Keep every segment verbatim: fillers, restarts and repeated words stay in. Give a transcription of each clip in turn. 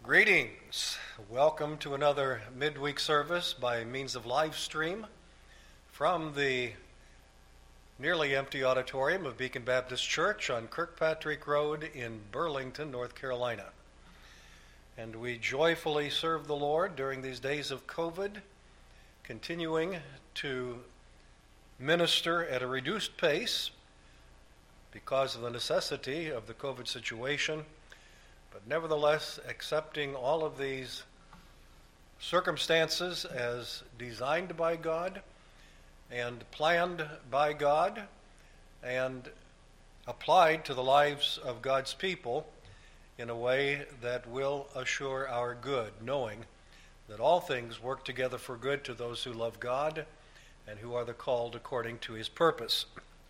Greetings. Welcome to another midweek service by means of live stream from the nearly empty auditorium of Beacon Baptist Church on Kirkpatrick Road in Burlington, North Carolina. And we joyfully serve the Lord during these days of COVID, continuing to minister at a reduced pace because of the necessity of the COVID situation, but nevertheless accepting all of these circumstances as designed by God and planned by God and applied to the lives of God's people in a way that will assure our good, knowing that all things work together for good to those who love God and who are the called according to his purpose.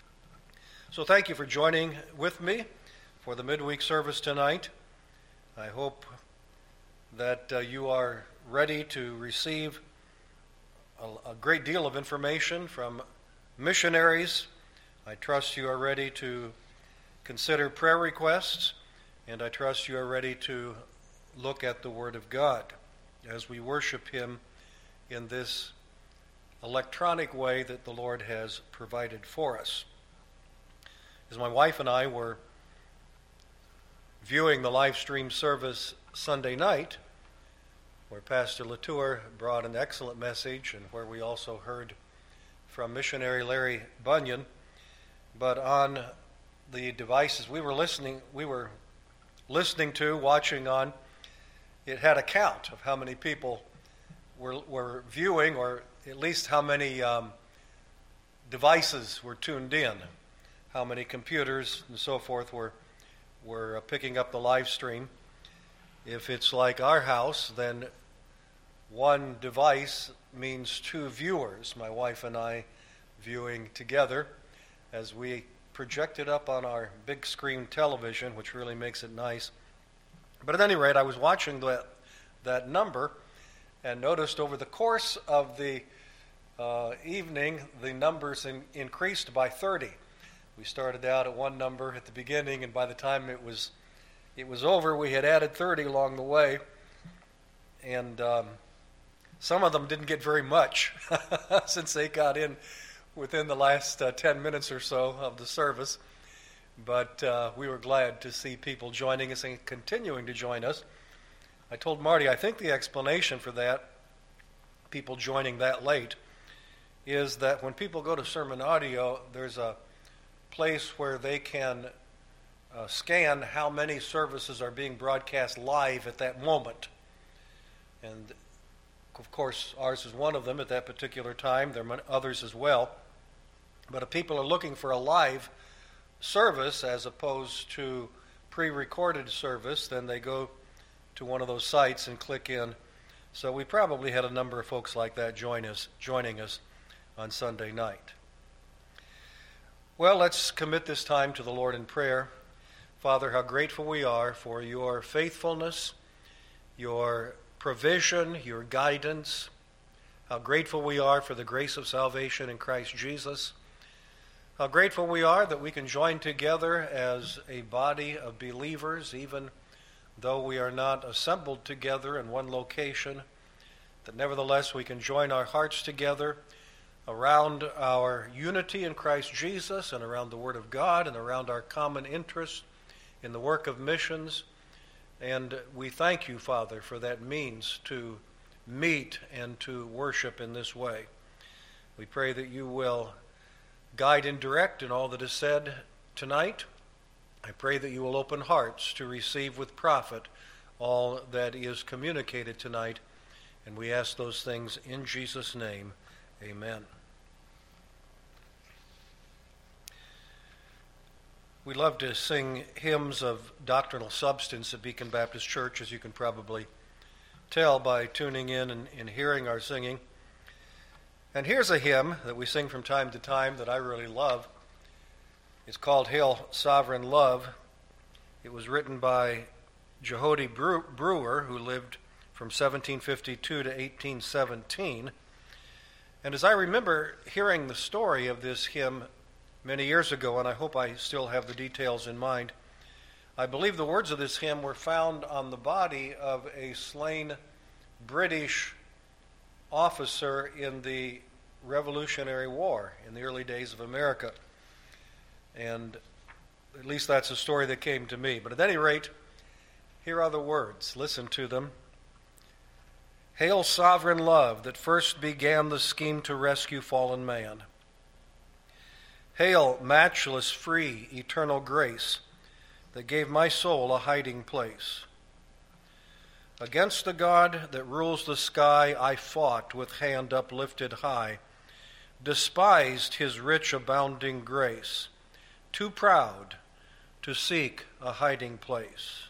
So thank you for joining with me for the midweek service tonight. I hope that uh, you are ready to receive a, a great deal of information from missionaries. I trust you are ready to consider prayer requests, and I trust you are ready to look at the Word of God as we worship Him in this electronic way that the Lord has provided for us. As my wife and I were viewing the live stream service Sunday night, where Pastor Latour brought an excellent message and where we also heard from missionary Larry Bunyan, but on the devices we were listening we were listening to, watching on, it had a count of how many people were were viewing, or at least how many um, devices were tuned in, how many computers and so forth were were picking up the live stream. If it's like our house, then one device means two viewers, my wife and I viewing together as we project it up on our big screen television, which really makes it nice. But at any rate, I was watching that, that number and noticed over the course of the uh, evening, the numbers in, increased by thirty. We started out at one number at the beginning, and by the time it was it was over, we had added thirty along the way. And um, some of them didn't get very much since they got in within the last uh, ten minutes or so of the service. But uh, we were glad to see people joining us and continuing to join us. I told Marty, I think the explanation for that, people joining that late, is that when people go to Sermon Audio, there's a place where they can uh, scan how many services are being broadcast live at that moment. And of course, ours is one of them at that particular time. There are others as well. But if people are looking for a live service as opposed to pre-recorded service, then they go to one of those sites and click in. So we probably had a number of folks like that join us, joining us on Sunday night. Well, let's commit this time to the Lord in prayer. Father, how grateful we are for your faithfulness, your provision, your guidance. How grateful we are for the grace of salvation in Christ Jesus. How grateful we are that we can join together as a body of believers, even though we are not assembled together in one location, that nevertheless we can join our hearts together around our unity in Christ Jesus and around the Word of God and around our common interest in the work of missions. And we thank you, Father, for that means to meet and to worship in this way. We pray that you will guide and direct in all that is said tonight. I pray that you will open hearts to receive with profit all that is communicated tonight. And we ask those things in Jesus' name. Amen. We love to sing hymns of doctrinal substance at Beacon Baptist Church, as you can probably tell by tuning in and, and hearing our singing. And here's a hymn that we sing from time to time that I really love. It's called Hail Sovereign Love. It was written by Jehudi Brewer, who lived from seventeen fifty-two to eighteen seventeen. And as I remember hearing the story of this hymn many years ago, and I hope I still have the details in mind, I believe the words of this hymn were found on the body of a slain British officer in the Revolutionary War in the early days of America. And at least that's a story that came to me. But at any rate, here are the words. Listen to them. Hail, sovereign love that first began the scheme to rescue fallen man. Hail, matchless, free, eternal grace that gave my soul a hiding place. Against the God that rules the sky, I fought with hand uplifted high, despised his rich abounding grace, too proud to seek a hiding place.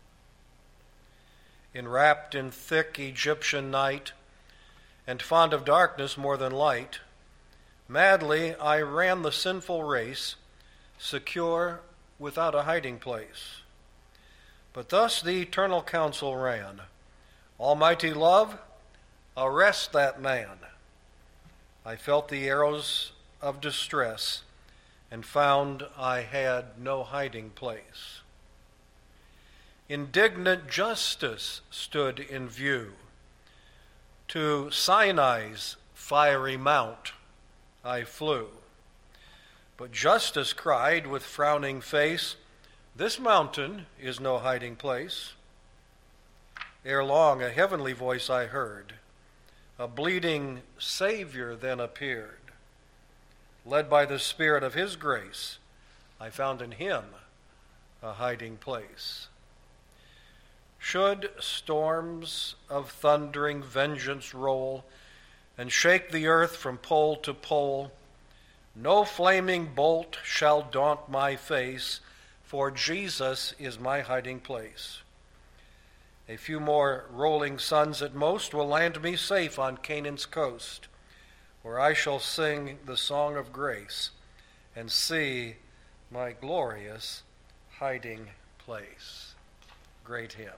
Enwrapped in thick Egyptian night, and fond of darkness more than light, madly I ran the sinful race, secure without a hiding place. But thus the eternal counsel ran, Almighty love, arrest that man. I felt the arrows of distress, and found I had no hiding place. Indignant justice stood in view. To Sinai's fiery mount I flew. But justice cried with frowning face, This mountain is no hiding place. Ere long a heavenly voice I heard. A bleeding Savior then appeared. Led by the Spirit of his grace, I found in him a hiding place. Should storms of thundering vengeance roll and shake the earth from pole to pole, no flaming bolt shall daunt my face, for Jesus is my hiding place. A few more rolling suns at most will land me safe on Canaan's coast, where I shall sing the song of grace and see my glorious hiding place. Great hymn.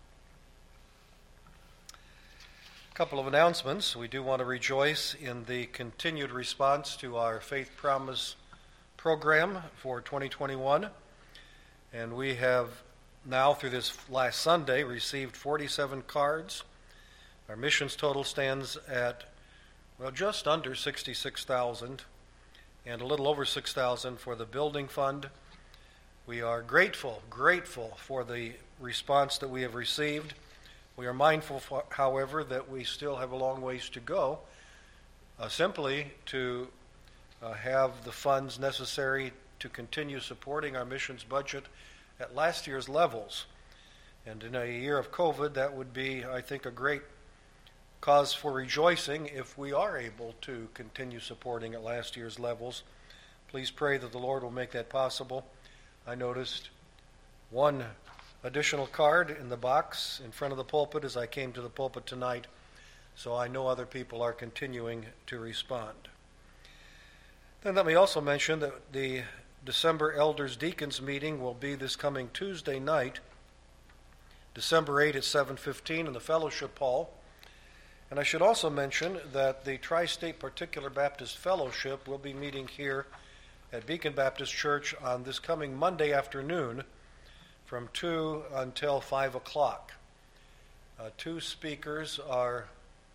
A couple of announcements. We do want to rejoice in the continued response to our Faith Promise program for twenty twenty-one. And we have now, through this last Sunday, received forty-seven cards. Our missions total stands at, well, just under sixty-six thousand, and a little over six thousand for the building fund. We are grateful, grateful for the response that we have received. We are mindful, for, however, that we still have a long ways to go, uh, simply to uh, have the funds necessary to continue supporting our missions budget at last year's levels. And in a year of COVID, that would be, I think, a great cause for rejoicing if we are able to continue supporting at last year's levels. Please pray that the Lord will make that possible. I noticed one additional card in the box in front of the pulpit as I came to the pulpit tonight, so I know other people are continuing to respond. Then let me also mention that the December Elders Deacons meeting will be this coming Tuesday night, December eighth at seven fifteen in the Fellowship Hall. And I should also mention that the Tri-State Particular Baptist Fellowship will be meeting here at Beacon Baptist Church on this coming Monday afternoon from two until five o'clock. Uh, two speakers are,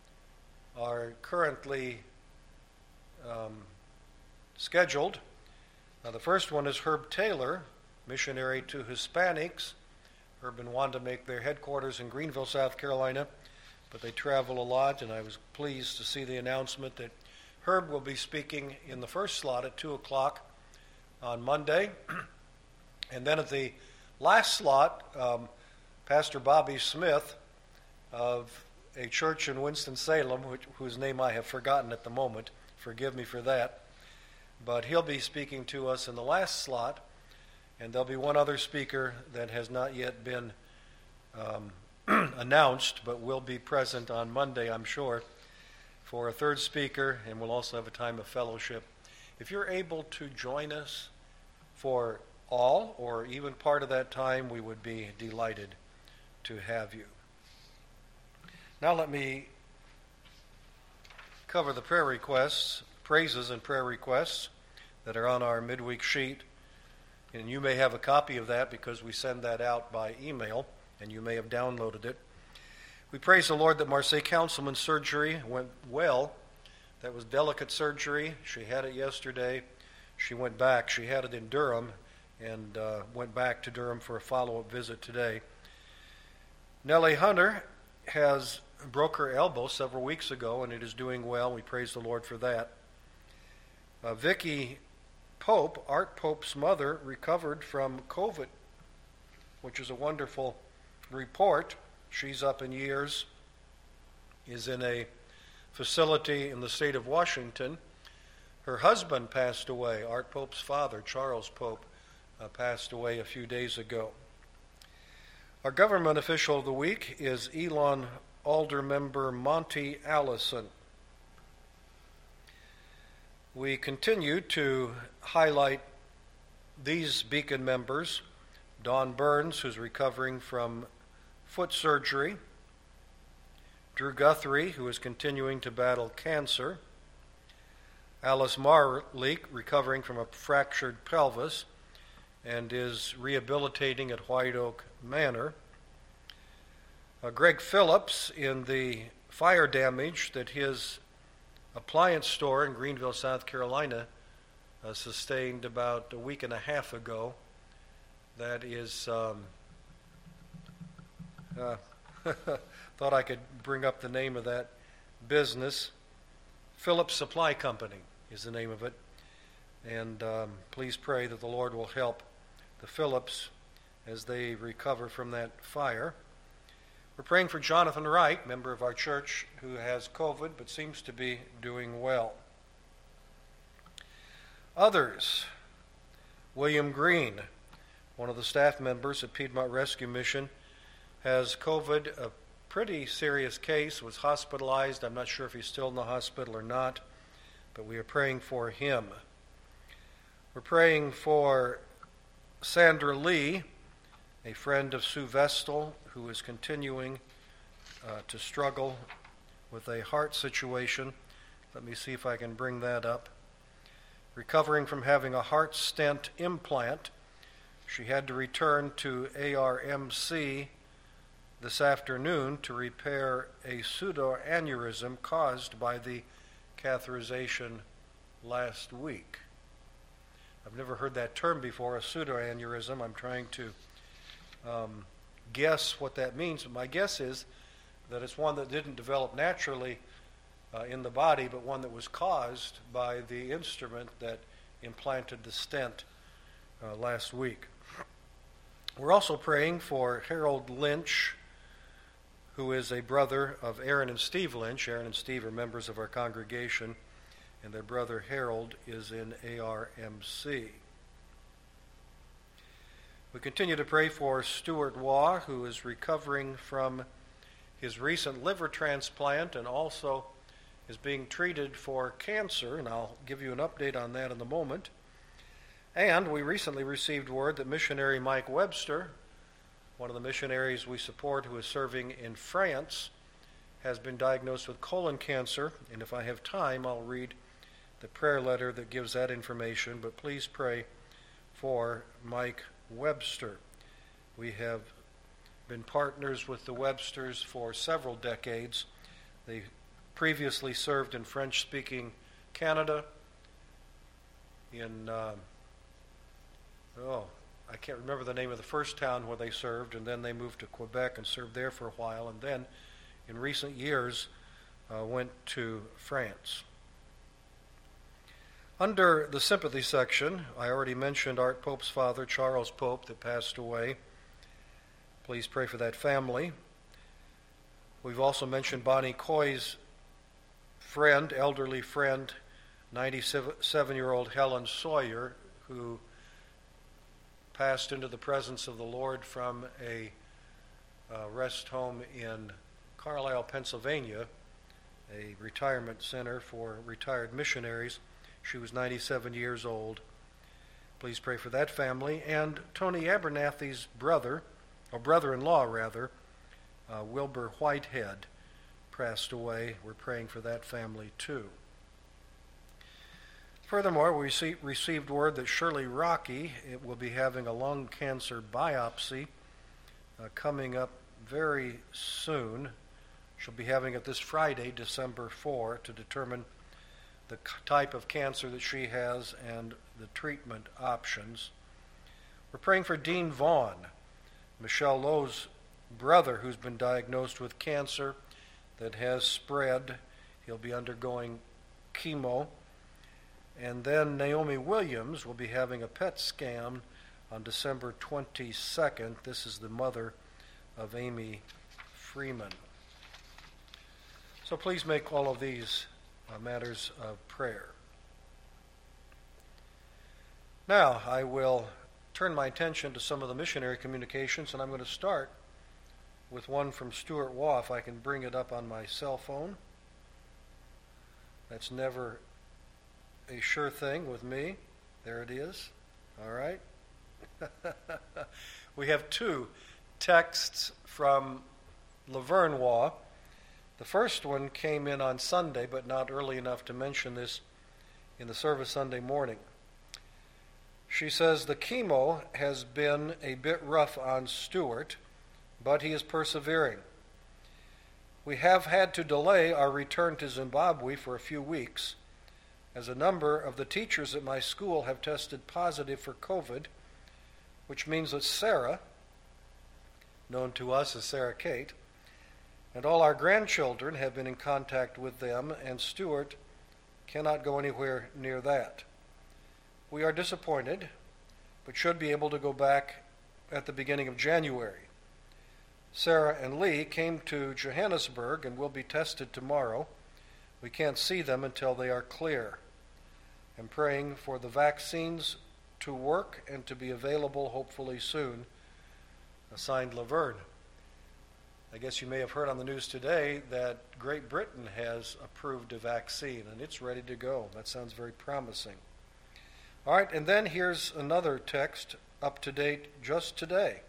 are currently um, scheduled. Now, the first one is Herb Taylor, missionary to Hispanics. Herb and Wanda make their headquarters in Greenville, South Carolina, but they travel a lot, and I was pleased to see the announcement that Herb will be speaking in the first slot at two o'clock on Monday. And then at the last slot, um, Pastor Bobby Smith of a church in Winston-Salem, which, whose name I have forgotten at the moment, forgive me for that, but he'll be speaking to us in the last slot, and there'll be one other speaker that has not yet been um, announced, but will be present on Monday, I'm sure, for a third speaker, and we'll also have a time of fellowship. If you're able to join us for all or even part of that time, we would be delighted to have you. Now let me cover the prayer requests, praises and prayer requests that are on our midweek sheet. And you may have a copy of that because we send that out by email, and you may have downloaded it. We praise the Lord that Marseille Councilman's surgery went well. That was delicate surgery. She had it yesterday. She went back. She had it in Durham and uh, went back to Durham for a follow-up visit today. Nellie Hunter has broke her elbow several weeks ago, and it is doing well. We praise the Lord for that. Uh, Vicki Pope, Art Pope's mother, recovered from COVID, which is a wonderful report. She's up in years, is in a facility in the state of Washington. Her husband passed away. Art Pope's father, Charles Pope, uh, passed away a few days ago. Our government official of the week is Elon Alder member Monty Allison. We continue to highlight these Beacon members: Don Burns, who's recovering from foot surgery; Drew Guthrie, who is continuing to battle cancer; Alice Marleek, recovering from a fractured pelvis and is rehabilitating at White Oak Manor; uh, Greg Phillips, in the fire damage that his appliance store in Greenville, South Carolina, uh, sustained about a week and a half ago. That is, um, uh, thought I could bring up the name of that business. Phillips Supply Company is the name of it. And um, please pray that the Lord will help the Phillips as they recover from that fire. We're praying for Jonathan Wright, member of our church, who has COVID but seems to be doing well. Others: William Green, one of the staff members at Piedmont Rescue Mission, has COVID, a pretty serious case, was hospitalized. I'm not sure if he's still in the hospital or not, but we are praying for him. We're praying for Sandra Lee, a friend of Sue Vestal, who is continuing uh, to struggle with a heart situation. Let me see if I can bring that up. Recovering from having a heart stent implant. She had to return to A R M C this afternoon to repair a pseudoaneurysm caused by the catheterization last week. I've never heard that term before, a pseudoaneurysm. I'm trying to um, guess what that means, but my guess is that it's one that didn't develop naturally uh, in the body, but one that was caused by the instrument that implanted the stent uh, last week. We're also praying for Harold Lynch, who is a brother of Aaron and Steve Lynch. Aaron and Steve are members of our congregation, and their brother Harold is in A R M C. We continue to pray for Stuart Waugh, who is recovering from his recent liver transplant and also is being treated for cancer, and I'll give you an update on that in a moment. And we recently received word that missionary Mike Webster, one of the missionaries we support who is serving in France, has been diagnosed with colon cancer, and if I have time, I'll read the prayer letter that gives that information, but please pray for Mike Webster. We have been partners with the Websters for several decades. They previously served in French-speaking Canada, in, uh, oh, I can't remember the name of the first town where they served, and then they moved to Quebec and served there for a while, and then in recent years uh, went to France. Under the sympathy section, I already mentioned Art Pope's father, Charles Pope, that passed away. Please pray for that family. We've also mentioned Bonnie Coy's friend, elderly friend, ninety-seven-year-old Helen Sawyer, who passed into the presence of the Lord from a uh, rest home in Carlisle, Pennsylvania, a retirement center for retired missionaries. She was ninety-seven years old. Please pray for that family. And Tony Abernathy's brother, or brother-in-law rather, uh, Wilbur Whitehead, passed away. We're praying for that family too. Furthermore, we see, received word that Shirley Rocky it will be having a lung cancer biopsy uh, coming up very soon. She'll be having it this Friday, December fourth, to determine the type of cancer that she has and the treatment options. We're praying for Dean Vaughn, Michelle Lowe's brother, who's been diagnosed with cancer that has spread. He'll be undergoing chemo. And then Naomi Williams will be having a P E T scan on December twenty-second. This is the mother of Amy Freeman. So please make all of these uh, matters of prayer. Now I will turn my attention to some of the missionary communications, and I'm going to start with one from Stuart Waugh, if I can bring it up on my cell phone. That's never a sure thing with me. There it is. All right. We have two texts from Laverne Waugh. The first one came in on Sunday, but not early enough to mention this in the service Sunday morning. She says, the chemo has been a bit rough on Stuart, but he is persevering. We have had to delay our return to Zimbabwe for a few weeks, as a number of the teachers at my school have tested positive for COVID, which means that Sarah, known to us as Sarah Kate, and all our grandchildren have been in contact with them, and Stuart cannot go anywhere near that. We are disappointed, but should be able to go back at the beginning of January. Sarah and Lee came to Johannesburg and will be tested tomorrow. We can't see them until they are clear. I'm praying for the vaccines to work and to be available hopefully soon. Signed, Laverne. I guess you may have heard on the news today that Great Britain has approved a vaccine and it's ready to go. That sounds very promising. All right, and then here's another text up to date just today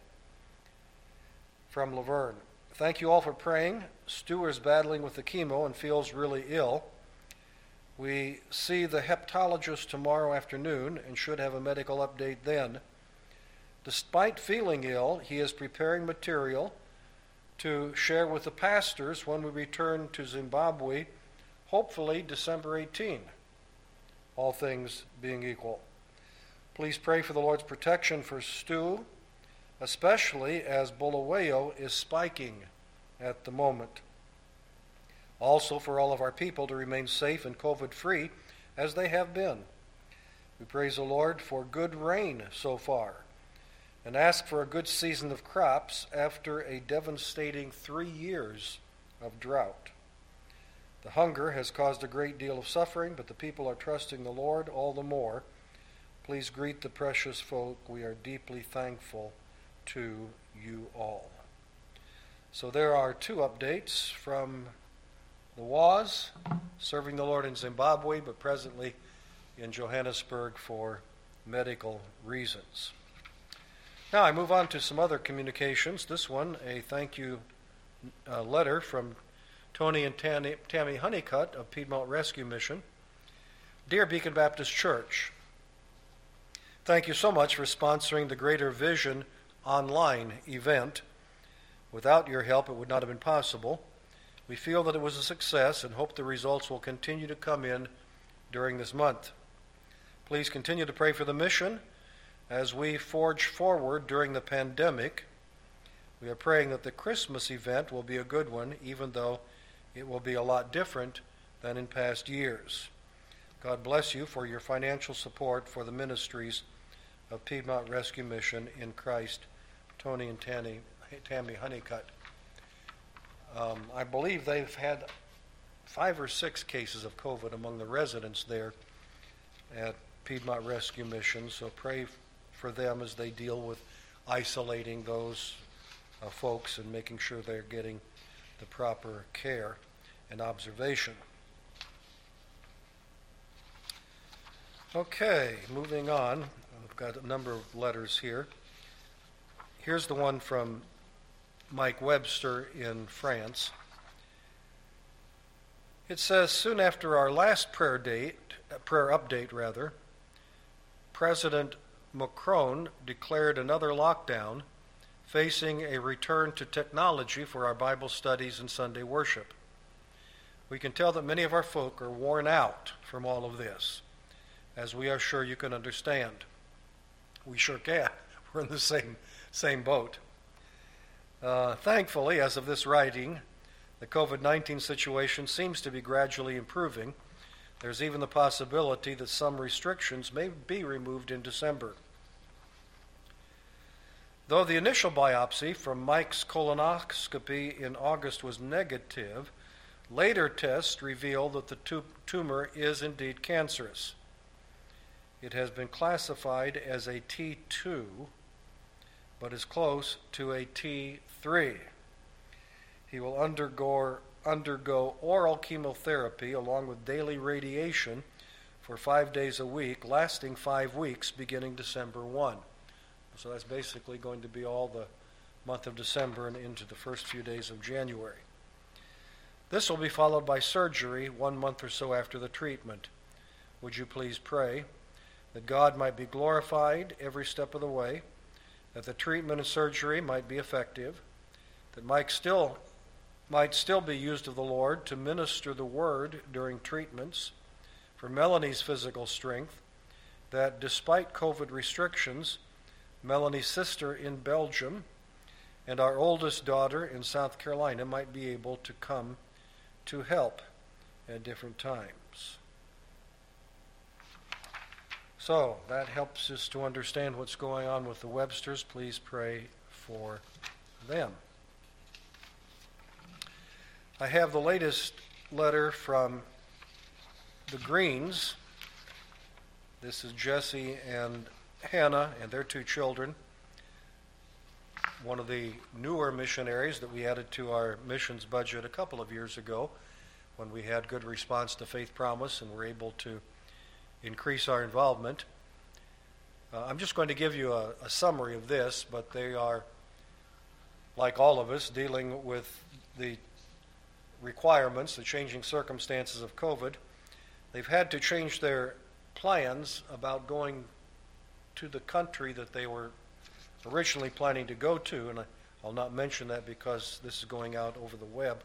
from Laverne. Thank you all for praying. Stu is battling with the chemo and feels really ill. We see the hepatologist tomorrow afternoon and should have a medical update then. Despite feeling ill, he is preparing material to share with the pastors when we return to Zimbabwe, hopefully December eighteenth, all things being equal. Please pray for the Lord's protection for Stu, especially as Bulawayo is spiking at the moment. Also for all of our people to remain safe and COVID-free as they have been. We praise the Lord for good rain so far and ask for a good season of crops after a devastating three years of drought. The hunger has caused a great deal of suffering, but the people are trusting the Lord all the more. Please greet the precious folk. We are deeply thankful to you all. So there are two updates from the Waughs, serving the Lord in Zimbabwe, but presently in Johannesburg for medical reasons. Now I move on to some other communications. This one, a thank you uh, letter from Tony and Tammy, Tammy Honeycutt of Piedmont Rescue Mission. Dear Beacon Baptist Church, thank you so much for sponsoring the Greater Vision online event. Without your help, it would not have been possible. We feel that it was a success and hope the results will continue to come in during this month. Please continue to pray for the mission as we forge forward during the pandemic. We are praying that the Christmas event will be a good one, even though it will be a lot different than in past years. God bless you for your financial support for the ministries of Piedmont Rescue Mission in Christ. Tony and Tammy, Tammy Honeycutt. Um, I believe they've had five or six cases of COVID among the residents there at Piedmont Rescue Mission, so pray f- for them as they deal with isolating those uh, folks and making sure they're getting the proper care and observation. Okay, moving on. I've got a number of letters here. Here's the one from Mike Webster in France. It says, soon after our last prayer date, prayer update rather, President Macron declared another lockdown, facing a return to technology for our Bible studies and Sunday worship. We can tell that many of our folk are worn out from all of this, as we are sure you can understand. We sure can. We're in the same, same boat. Uh, thankfully, as of this writing, the covid nineteen situation seems to be gradually improving. There's even the possibility that some restrictions may be removed in December. Though the initial biopsy from Mike's colonoscopy in August was negative, later tests revealed that the tu- tumor is indeed cancerous. It has been classified as a T two, but is close to a T three. He will undergo, undergo oral chemotherapy along with daily radiation for five days a week, lasting five weeks beginning December first. So that's basically going to be all the month of December and into the first few days of January. This will be followed by surgery one month or so after the treatment. Would you please pray that God might be glorified every step of the way, that the treatment and surgery might be effective, that Mike still might still be used of the Lord to minister the word during treatments, for Melanie's physical strength, that despite COVID restrictions, Melanie's sister in Belgium and our oldest daughter in South Carolina might be able to come to help at different times. So that helps us to understand what's going on with the Websters. Please pray for them. I have the latest letter from the Greens. This is Jesse and Hannah and their two children, one of the newer missionaries that we added to our missions budget a couple of years ago when we had good response to Faith Promise and were able to increase our involvement. Uh, I'm just going to give you a, a summary of this, but they are, like all of us, dealing with the requirements, the changing circumstances of COVID. They've had to change their plans about going to the country that they were originally planning to go to, and I, I'll not mention that because this is going out over the web.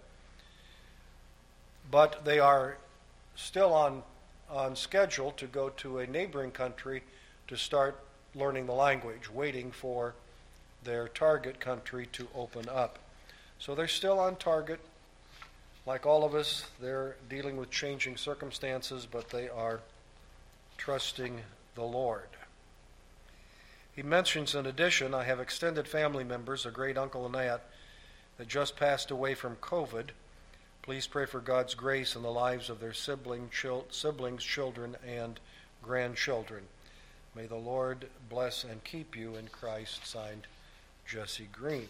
But they are still on, on schedule to go to a neighboring country to start learning the language, waiting for their target country to open up. So they're still on target. Like all of us, they're dealing with changing circumstances, but they are trusting the Lord. He mentions, in addition, I have extended family members, a great uncle and aunt, that just passed away from COVID. Please pray for God's grace in the lives of their sibling, chil- siblings, children, and grandchildren. May the Lord bless and keep you in Christ. Signed, Jesse Green.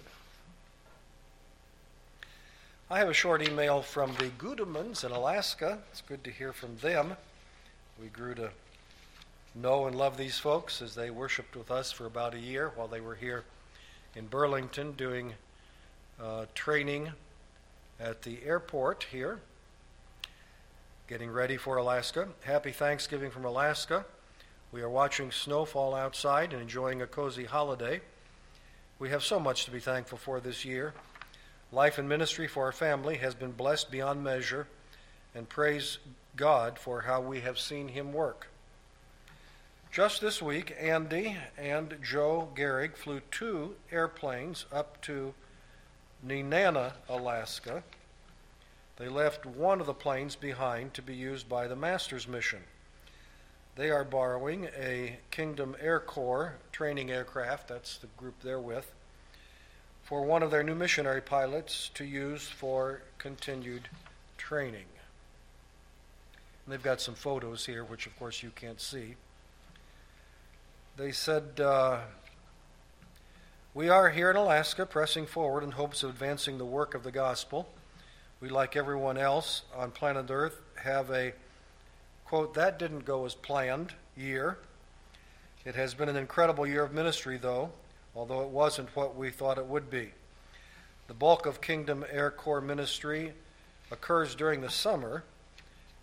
I have a short email from the Gudemans in Alaska. It's good to hear from them. We grew to know and love these folks as they worshiped with us for about a year while they were here in Burlington doing uh, training at the airport here, getting ready for Alaska. Happy Thanksgiving from Alaska. We are watching snow fall outside and enjoying a cozy holiday. We have so much to be thankful for this year. Life and ministry for our family has been blessed beyond measure, and praise God for how we have seen Him work. Just this week, Andy and Joe Gehrig flew two airplanes up to Nenana, Alaska. They left one of the planes behind to be used by the Master's Mission. They are borrowing a Kingdom Air Corps training aircraft, that's the group they're with, for one of their new missionary pilots to use for continued training. And they've got some photos here, which of course you can't see. They said, uh, we are here in Alaska pressing forward in hopes of advancing the work of the gospel. We, like everyone else on planet Earth, have a, quote, that didn't go as planned year. It has been an incredible year of ministry, though, although it wasn't what we thought it would be. The bulk of Kingdom Air Corps ministry occurs during the summer,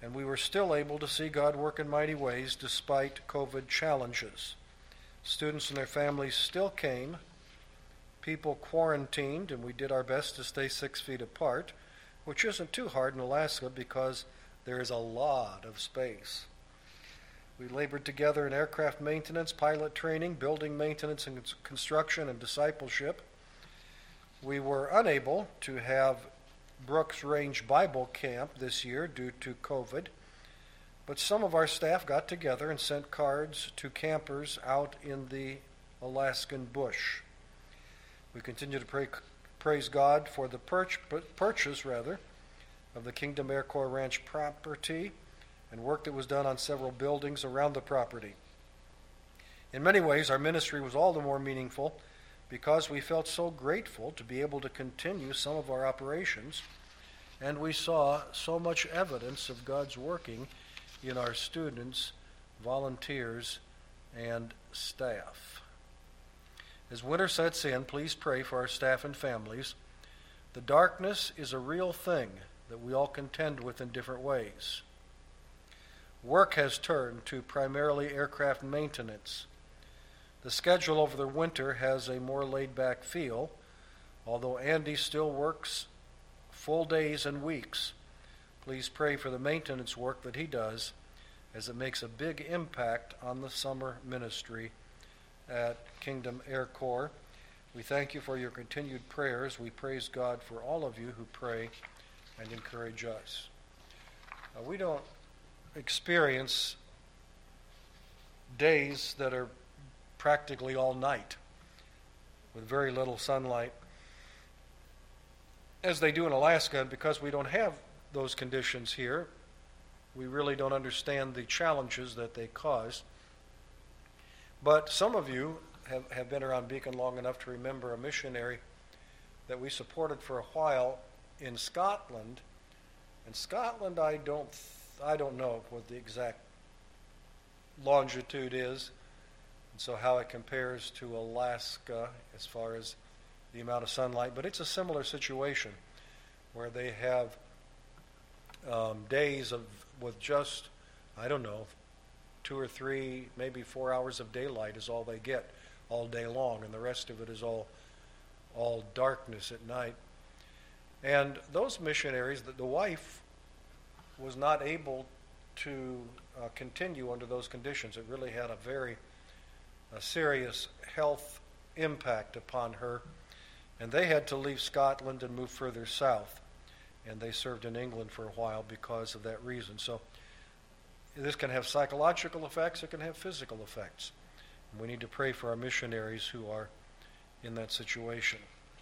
and we were still able to see God work in mighty ways despite COVID challenges. Students and their families still came. People quarantined, and we did our best to stay six feet apart, which isn't too hard in Alaska because there is a lot of space. We labored together in aircraft maintenance, pilot training, building maintenance and construction, and discipleship. We were unable to have Brooks Range Bible Camp this year due to COVID, but some of our staff got together and sent cards to campers out in the Alaskan bush. We continue to pray, praise God for the purch, purchase rather, of the Kingdom Air Corps Ranch property and work that was done on several buildings around the property. In many ways, our ministry was all the more meaningful because we felt so grateful to be able to continue some of our operations, and we saw so much evidence of God's working in our students, volunteers, and staff. As winter sets in, please pray for our staff and families. The darkness is a real thing that we all contend with in different ways. Work has turned to primarily aircraft maintenance. The schedule over the winter has a more laid-back feel, although Andy still works full days and weeks. Please pray for the maintenance work that he does, as it makes a big impact on the summer ministry at Kingdom Air Corps. We thank you for your continued prayers. We praise God for all of you who pray and encourage us. Uh, we don't experience days that are practically all night with very little sunlight as they do in Alaska, and because we don't have those conditions here, we really don't understand the challenges that they cause. But some of you have, have been around Beacon long enough to remember a missionary that we supported for a while in Scotland. In Scotland, I don't I don't know what the exact longitude is, and so how it compares to Alaska as far as the amount of sunlight, but it's a similar situation where they have um, days of with just, I don't know, two or three, maybe four hours of daylight is all they get all day long, and the rest of it is all all darkness at night. And those missionaries, the, the wife was not able to uh, continue under those conditions. It really had a very a serious health impact upon her, and they had to leave Scotland and move further south, and they served in England for a while because of that reason. So this can have psychological effects, it can have physical effects. And we need to pray for our missionaries who are in that situation.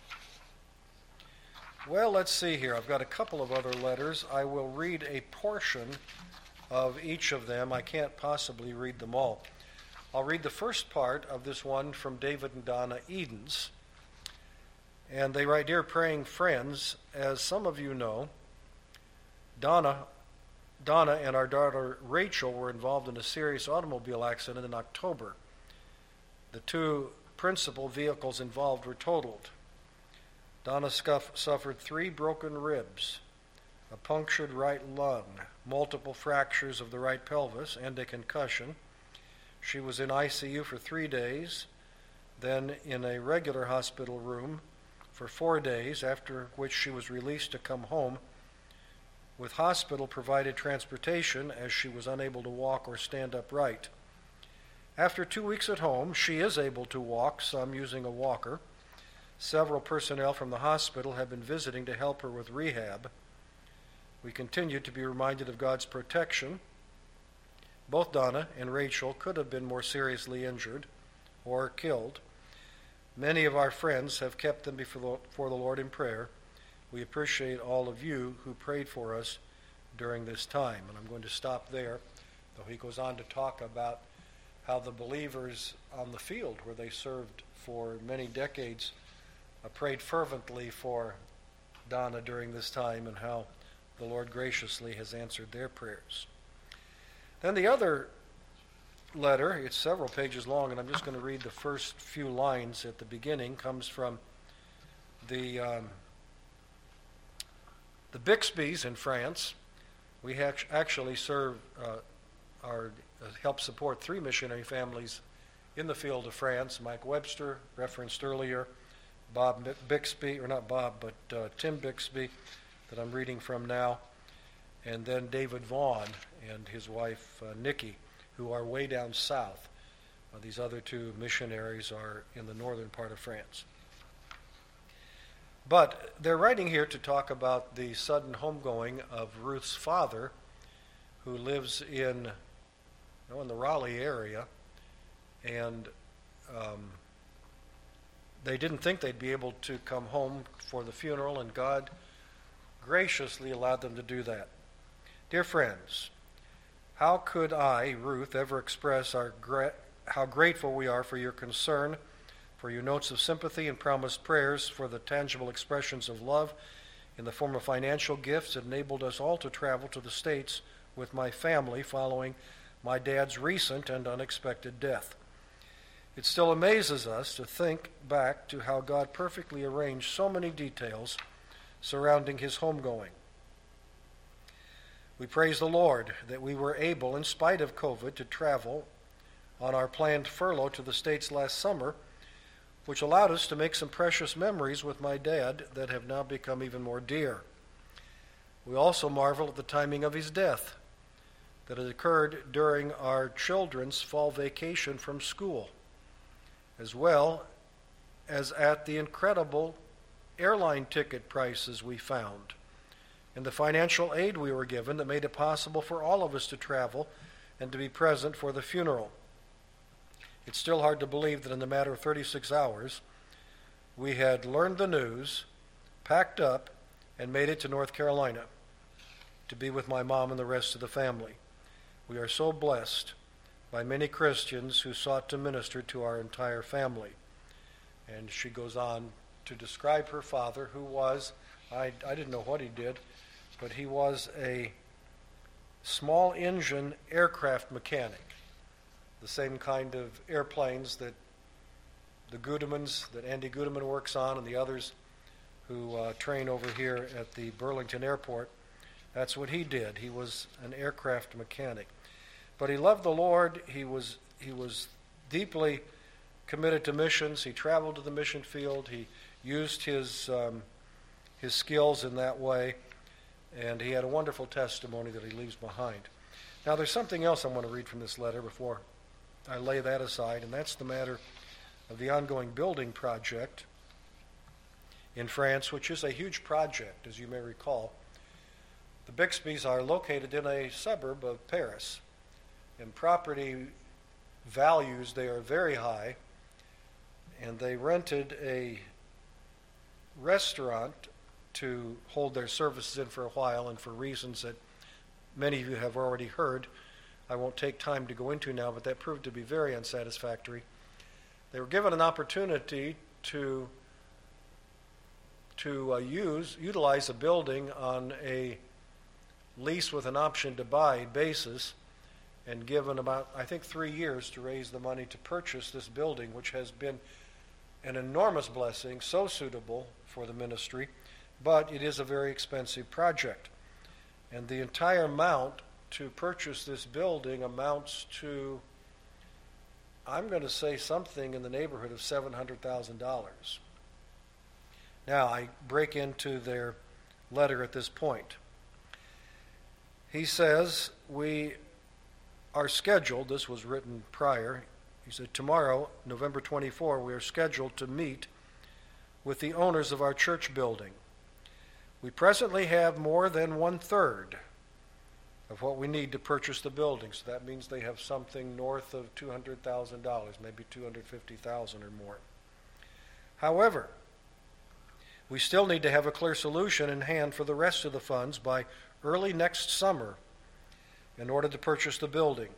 Well, let's see here. I've got a couple of other letters. I will read a portion of each of them. I can't possibly read them all. I'll read the first part of this one from David and Donna Edens. And they write, "Dear praying friends, as some of you know, Donna, Donna and our daughter Rachel were involved in a serious automobile accident in October. The two principal vehicles involved were totaled. Donna scuff, suffered three broken ribs, a punctured right lung, multiple fractures of the right pelvis, and a concussion. She was in I C U for three days, then in a regular hospital room for four days, after which she was released to come home with hospital-provided transportation as she was unable to walk or stand upright. After two weeks at home, she is able to walk, some using a walker. Several personnel from the hospital have been visiting to help her with rehab. We continue to be reminded of God's protection. Both Donna and Rachel could have been more seriously injured or killed. Many of our friends have kept them before the Lord in prayer. We appreciate all of you who prayed for us during this time." And I'm going to stop there, though he goes on to talk about how the believers on the field where they served for many decades uh, prayed fervently for Donna during this time, and how the Lord graciously has answered their prayers. Then the other letter, it's several pages long, and I'm just going to read the first few lines at the beginning, comes from the um, the Bixbys in France. We act- actually serve, uh, our, uh, help support three missionary families in the field of France. Mike Webster, referenced earlier, Bob Bixby, or not Bob, but uh, Tim Bixby, that I'm reading from now, and then David Vaughn and his wife uh, Nikki, who are way down south. Uh, these other two missionaries are in the northern part of France. But they're writing here to talk about the sudden homegoing of Ruth's father, who lives in, you know, in the Raleigh area, and um, they didn't think they'd be able to come home for the funeral, and God graciously allowed them to do that. Dear friends, how could I, Ruth, ever express our gra- how grateful we are for your concern, for your notes of sympathy and promised prayers, for the tangible expressions of love in the form of financial gifts that enabled us all to travel to the States with my family following my dad's recent and unexpected death. It still amazes us to think back to how God perfectly arranged so many details surrounding his homegoing. We praise the Lord that we were able, in spite of COVID, to travel on our planned furlough to the States last summer, which allowed us to make some precious memories with my dad that have now become even more dear. We also marvel at the timing of his death, that it occurred during our children's fall vacation from school, as well as at the incredible airline ticket prices we found, and the financial aid we were given that made it possible for all of us to travel and to be present for the funeral. It's still hard to believe that in the matter of thirty-six hours, we had learned the news, packed up, and made it to North Carolina to be with my mom and the rest of the family. We are so blessed by many Christians who sought to minister to our entire family. And she goes on to describe her father, who was, I, I didn't know what he did, but he was a small engine aircraft mechanic, the same kind of airplanes that the Gudemans, that Andy Gudeman works on, and the others who uh, train over here at the Burlington Airport. That's what he did. He was an aircraft mechanic. But he loved the Lord. He was he was deeply committed to missions. He traveled to the mission field. He used his um, his skills in that way, and he had a wonderful testimony that he leaves behind. Now, there's something else I want to read from this letter before I lay that aside, and that's the matter of the ongoing building project in France, which is a huge project, as you may recall. The Bixbys are located in a suburb of Paris. In property values, they are very high, and they rented a restaurant to hold their services in for a while, and for reasons that many of you have already heard, I won't take time to go into now, but that proved to be very unsatisfactory. They were given an opportunity to to uh, use utilize a building on a lease with an option to buy basis, and given about, I think, three years to raise the money to purchase this building, which has been an enormous blessing, so suitable for the ministry, but it is a very expensive project. And the entire amount to purchase this building amounts to, I'm going to say, something in the neighborhood of seven hundred thousand dollars. Now, I break into their letter at this point. He says, we are scheduled, this was written prior, he said, tomorrow, November twenty-fourth, we are scheduled to meet with the owners of our church building. We presently have more than one-third of what we need to purchase the building, so that means they have something north of two hundred thousand dollars, maybe two hundred fifty thousand dollars or more. However, we still need to have a clear solution in hand for the rest of the funds by early next summer in order to purchase the building.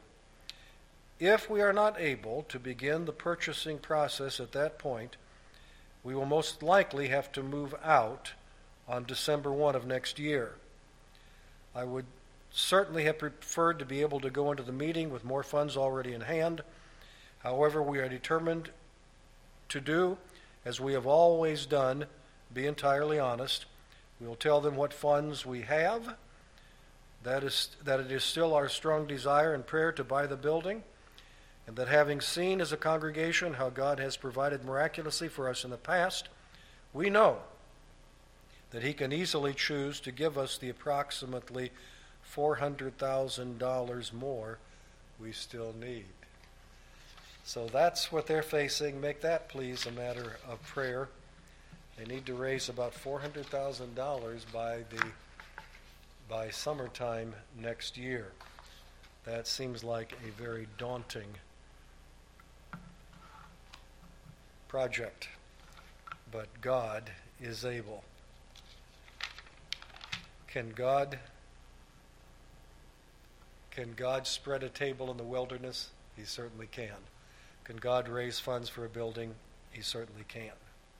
If we are not able to begin the purchasing process at that point, we will most likely have to move out on December first of next year. I would certainly have preferred to be able to go into the meeting with more funds already in hand. However, we are determined to do, as we have always done, be entirely honest. We will tell them what funds we have, that is that it is still our strong desire and prayer to buy the building, and that having seen as a congregation how God has provided miraculously for us in the past, we know that he can easily choose to give us the approximately four hundred thousand dollars more we still need. So that's what they're facing. Make that, please, a matter of prayer. They need to raise about four hundred thousand dollars by the by summertime next year. That seems like a very daunting project, but God is able. Can God can God spread a table in the wilderness? He certainly can. Can God raise funds for a building? He certainly can.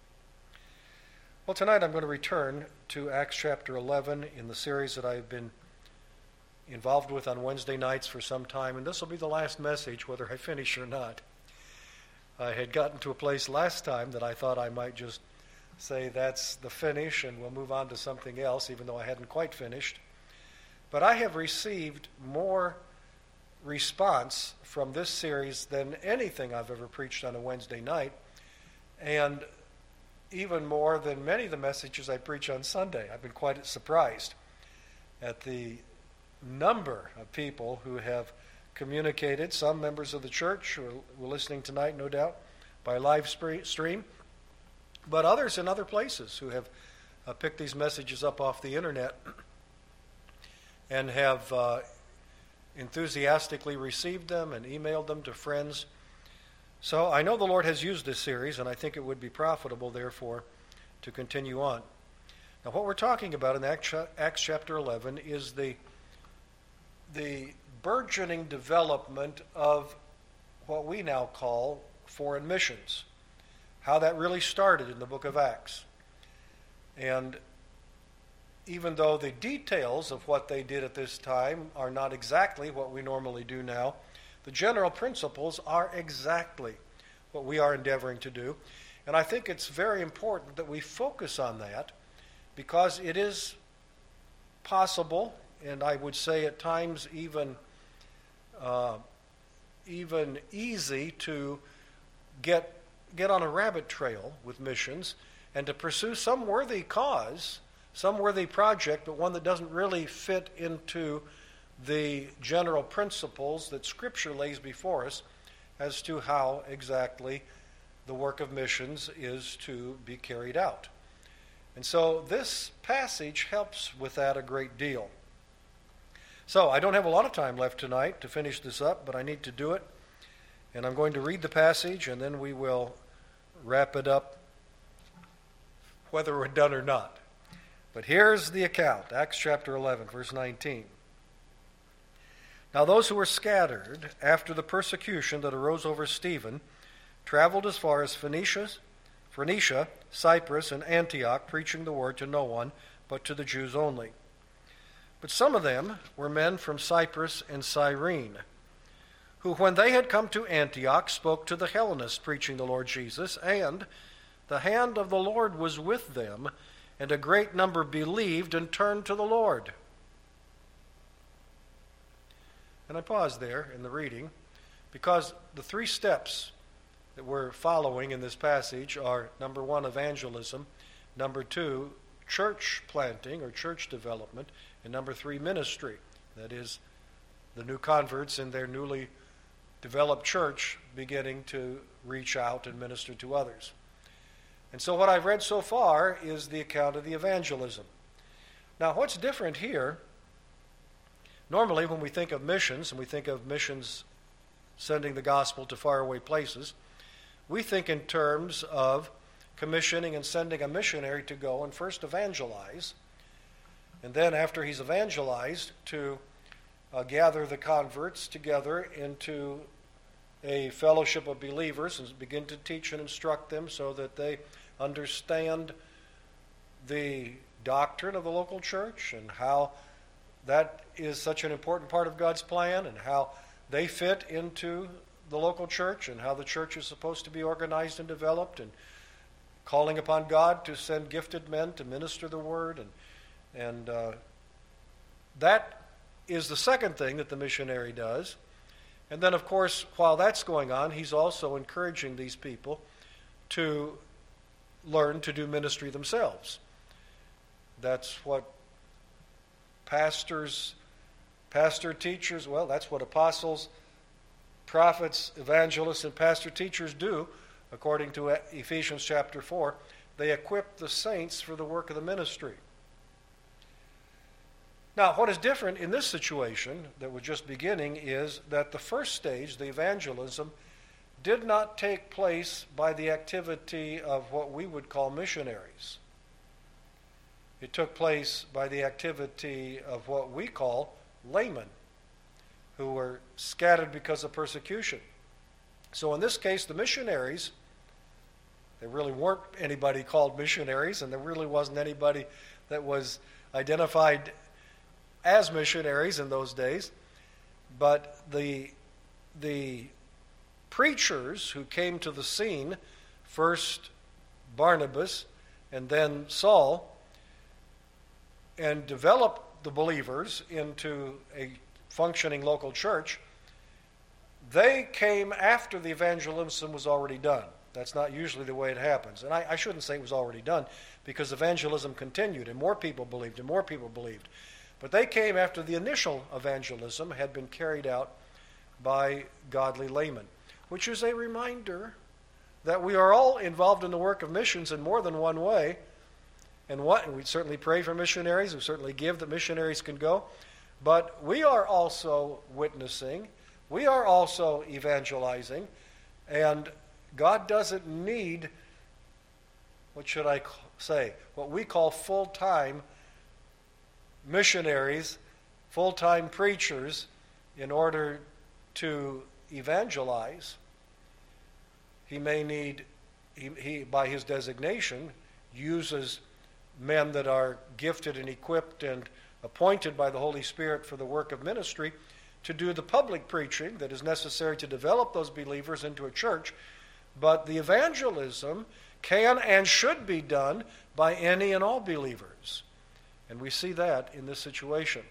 Well, tonight I'm going to return to Acts chapter eleven in the series that I've been involved with on Wednesday nights for some time, and this will be the last message, whether I finish or not. I had gotten to a place last time that I thought I might just say that's the finish and we'll move on to something else, even though I hadn't quite finished. But I have received more response from this series than anything I've ever preached on a Wednesday night, and even more than many of the messages I preach on Sunday. I've been quite surprised at the number of people who have communicated, some members of the church who are listening tonight, no doubt, by live stream, but others in other places who have uh, picked these messages up off the internet and have uh, enthusiastically received them and emailed them to friends. So I know the Lord has used this series, and I think it would be profitable, therefore, to continue on. Now, what we're talking about in Acts chapter eleven is the, the burgeoning development of what we now call foreign missions, how that really started in the book of Acts. And even though the details of what they did at this time are not exactly what we normally do now, the general principles are exactly what we are endeavoring to do. And I think it's very important that we focus on that, because it is possible, and I would say at times even uh, even easy, to get get on a rabbit trail with missions and to pursue some worthy cause, some worthy project, but one that doesn't really fit into the general principles that Scripture lays before us as to how exactly the work of missions is to be carried out. And so this passage helps with that a great deal. So I don't have a lot of time left tonight to finish this up, but I need to do it. And I'm going to read the passage, and then we will wrap it up, whether we're done or not. But here's the account, Acts chapter eleven, verse nineteen. Now those who were scattered after the persecution that arose over Stephen traveled as far as Phoenicia, Phoenicia, Cyprus, and Antioch, preaching the word to no one but to the Jews only. But some of them were men from Cyprus and Cyrene, who when they had come to Antioch spoke to the Hellenists, preaching the Lord Jesus, and the hand of the Lord was with them, and a great number believed and turned to the Lord. And I pause there in the reading, because the three steps that we're following in this passage are, number one, evangelism, number two, church planting or church development, and number three, ministry. That is, the new converts in their newly developed church beginning to reach out and minister to others. And so what I've read so far is the account of the evangelism. Now, what's different here, normally when we think of missions, and we think of missions sending the gospel to faraway places, we think in terms of commissioning and sending a missionary to go and first evangelize, and then after he's evangelized, to uh, gather the converts together into a fellowship of believers and begin to teach and instruct them so that they understand the doctrine of the local church and how that is such an important part of God's plan, and how they fit into the local church, and how the church is supposed to be organized and developed, and calling upon God to send gifted men to minister the word. And, and uh, that is the second thing that the missionary does. And then, of course, while that's going on, he's also encouraging these people to learn to do ministry themselves. That's what pastors, pastor teachers, well, that's what apostles, prophets, evangelists, and pastor teachers do, according to Ephesians chapter four. They equip the saints for the work of the ministry. Now, what is different in this situation that was just beginning is that the first stage, the evangelism, did not take place by the activity of what we would call missionaries. It took place by the activity of what we call laymen, who were scattered because of persecution. So in this case, the missionaries, there really weren't anybody called missionaries, and there really wasn't anybody that was identified as missionaries in those days. But the, the preachers who came to the scene, first Barnabas and then Saul, and developed the believers into a functioning local church, they came after the evangelism was already done. That's not usually the way it happens. And I, I shouldn't say it was already done, because evangelism continued and more people believed and more people believed. But they came after the initial evangelism had been carried out by godly laymen, which is a reminder that we are all involved in the work of missions in more than one way. And what, and we certainly pray for missionaries, we certainly give that missionaries can go, but we are also witnessing, we are also evangelizing, and God doesn't need, what should I say, what we call full-time missionaries, full-time preachers, in order to evangelize. He may need, he, he by his designation, uses men that are gifted and equipped and appointed by the Holy Spirit for the work of ministry to do the public preaching that is necessary to develop those believers into a church. But the evangelism can and should be done by any and all believers. And we see that in this situation.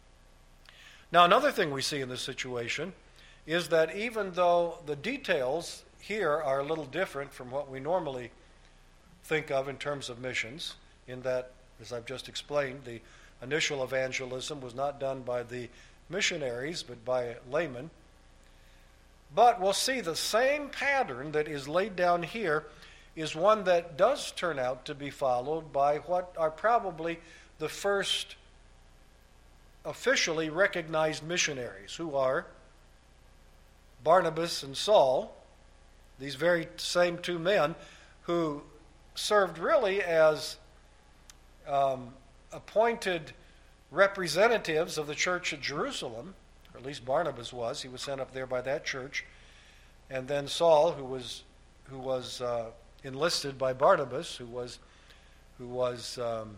Now, another thing we see in this situation is that even though the details here are a little different from what we normally think of in terms of missions, in that, as I've just explained, the initial evangelism was not done by the missionaries, but by laymen. But we'll see the same pattern that is laid down here is one that does turn out to be followed by what are probably the first officially recognized missionaries, who are Barnabas and Saul, these very same two men who served really as um, appointed representatives of the church at Jerusalem, or at least Barnabas was. He was sent up there by that church. And then Saul, who was who was uh, enlisted by Barnabas, who was who was um,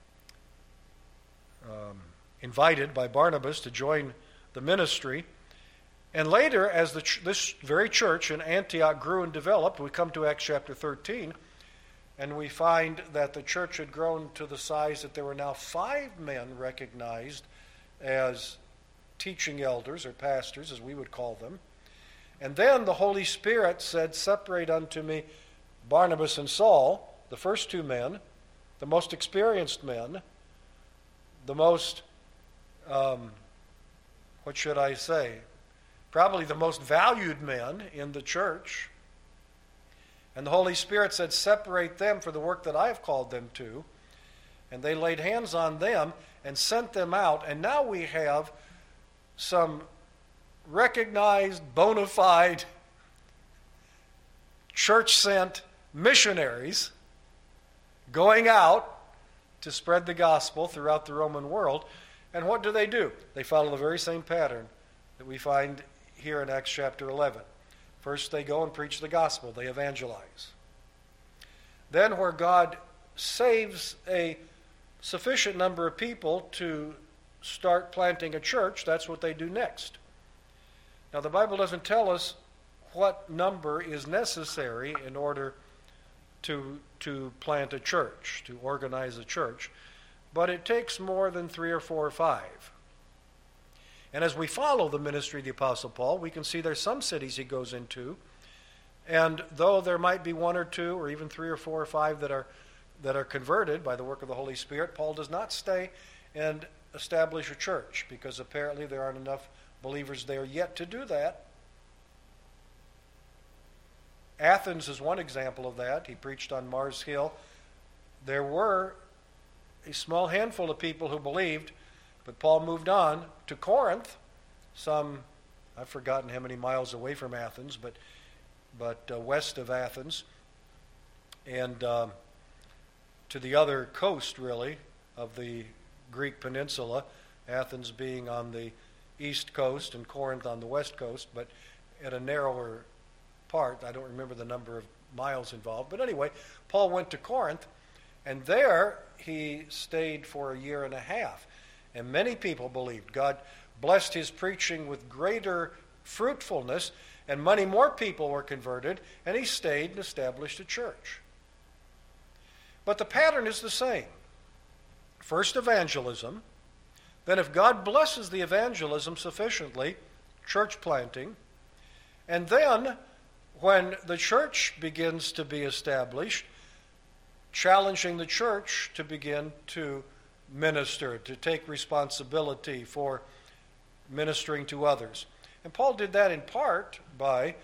um, invited by Barnabas to join the ministry. And later, as the ch- this very church in Antioch grew and developed, we come to Acts chapter thirteen, and we find that the church had grown to the size that there were now five men recognized as teaching elders, or pastors, as we would call them. And then the Holy Spirit said, "Separate unto me Barnabas and Saul," the first two men, the most experienced men, the most, um, what should I say, probably the most valued men in the church. And the Holy Spirit said, "Separate them for the work that I have called them to." And they laid hands on them and sent them out. And now we have some recognized, bona fide, church-sent missionaries going out to spread the gospel throughout the Roman world. And what do they do? They follow the very same pattern that we find here in Acts chapter eleven. First, they go and preach the gospel. They evangelize. Then, where God saves a sufficient number of people to start planting a church, that's what they do next. Now, the Bible doesn't tell us what number is necessary in order to, to plant a church, to organize a church, but it takes more than three or four or five. And as we follow the ministry of the Apostle Paul, we can see there's some cities he goes into, and though there might be one or two or even three or four or five that are that are converted by the work of the Holy Spirit, Paul does not stay and establish a church, because apparently there aren't enough believers there yet to do that. Athens is one example of that. He preached on Mars Hill. There were a small handful of people who believed, but Paul moved on to Corinth, some, I've forgotten how many miles away from Athens, but but uh, west of Athens, and uh, to the other coast, really, of the Greek peninsula, Athens being on the east coast and Corinth on the west coast, but at a narrower part. I don't remember the number of miles involved. But anyway, Paul went to Corinth, and there he stayed for a year and a half. And many people believed. God blessed his preaching with greater fruitfulness, and many more people were converted, and he stayed and established a church. But the pattern is the same. First evangelism, then if God blesses the evangelism sufficiently, church planting, and then when the church begins to be established, challenging the church to begin to minister, to take responsibility for ministering to others. And Paul did that in part by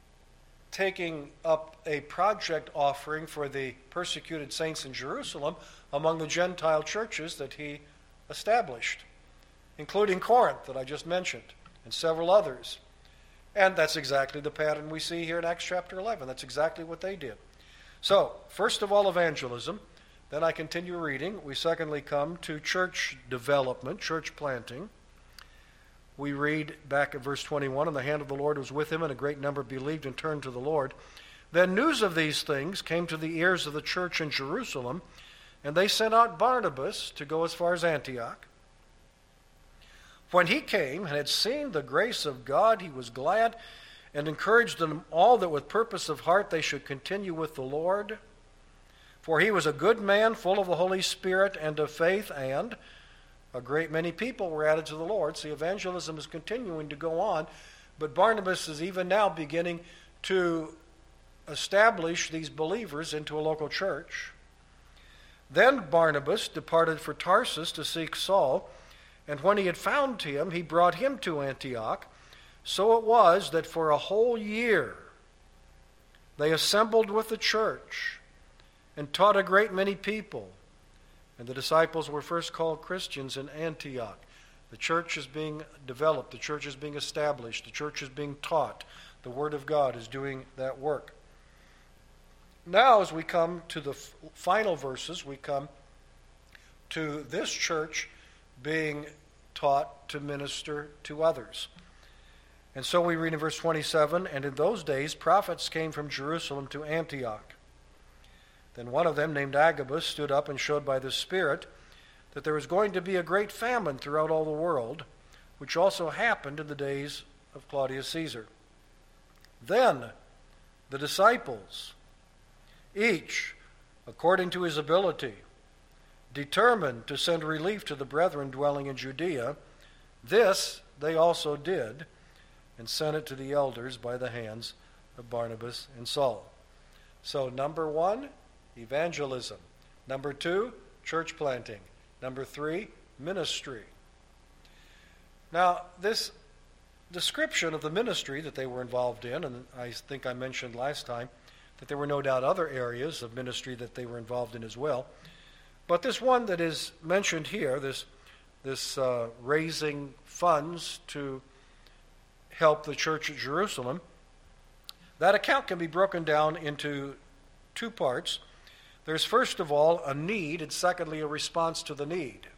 taking up a project offering for the persecuted saints in Jerusalem among the Gentile churches that he established, including Corinth that I just mentioned, and several others. And that's exactly the pattern we see here in Acts chapter eleven. That's exactly what they did. So, first of all, evangelism. Then I continue reading. We secondly come to church development, church planting. We read back at verse twenty-one, and the hand of the Lord was with him, and a great number believed and turned to the Lord. Then news of these things came to the ears of the church in Jerusalem, and they sent out Barnabas to go as far as Antioch. When he came and had seen the grace of God, he was glad and encouraged them all that with purpose of heart they should continue with the Lord. For he was a good man, full of the Holy Spirit and of faith, and a great many people were added to the Lord. See, evangelism is continuing to go on, but Barnabas is even now beginning to establish these believers into a local church. Then Barnabas departed for Tarsus to seek Saul, and when he had found him, he brought him to Antioch. So it was that for a whole year they assembled with the church and taught a great many people. And the disciples were first called Christians in Antioch. The church is being developed. The church is being established. The church is being taught. The Word of God is doing that work. Now, as we come to the f- final verses, we come to this church being taught to minister to others. And so we read in verse twenty-seven, and in those days prophets came from Jerusalem to Antioch. Then one of them, named Agabus, stood up and showed by the Spirit that there was going to be a great famine throughout all the world, which also happened in the days of Claudius Caesar. Then the disciples, each according to his ability, determined to send relief to the brethren dwelling in Judea. This they also did, and sent it to the elders by the hands of Barnabas and Saul. So number one, evangelism. Number two, church planting. Number three, ministry. Now, this description of the ministry that they were involved in, and I think I mentioned last time that there were no doubt other areas of ministry that they were involved in as well. But this one that is mentioned here, this, this uh, raising funds to help the church at Jerusalem, that account can be broken down into two parts. There's first of all a need, and secondly a response to the need.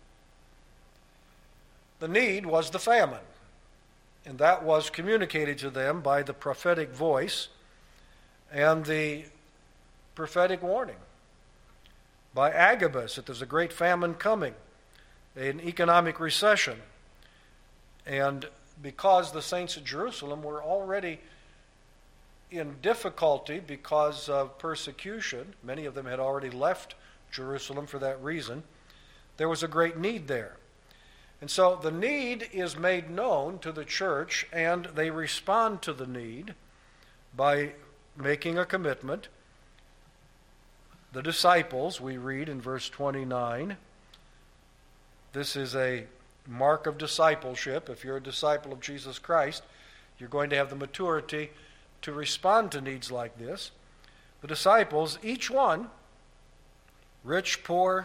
The need was the famine, and that was communicated to them by the prophetic voice and the prophetic warning by Agabus that there's a great famine coming, an economic recession. And because the saints at Jerusalem were already in difficulty because of persecution, many of them had already left Jerusalem for that reason, there was a great need there. And so the need is made known to the church, and they respond to the need by making a commitment. The disciples, we read in verse twenty-nine, this is a mark of discipleship. If you're a disciple of Jesus Christ, you're going to have the maturity to respond to needs like this. The disciples, each one, rich, poor,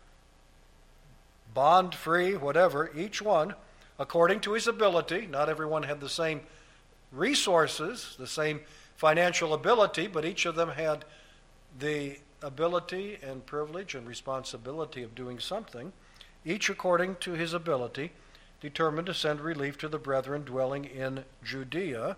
bond-free, whatever, each one, according to his ability. Not everyone had the same resources, the same financial ability, but each of them had the ability and privilege and responsibility of doing something, each according to his ability, determined to send relief to the brethren dwelling in Judea.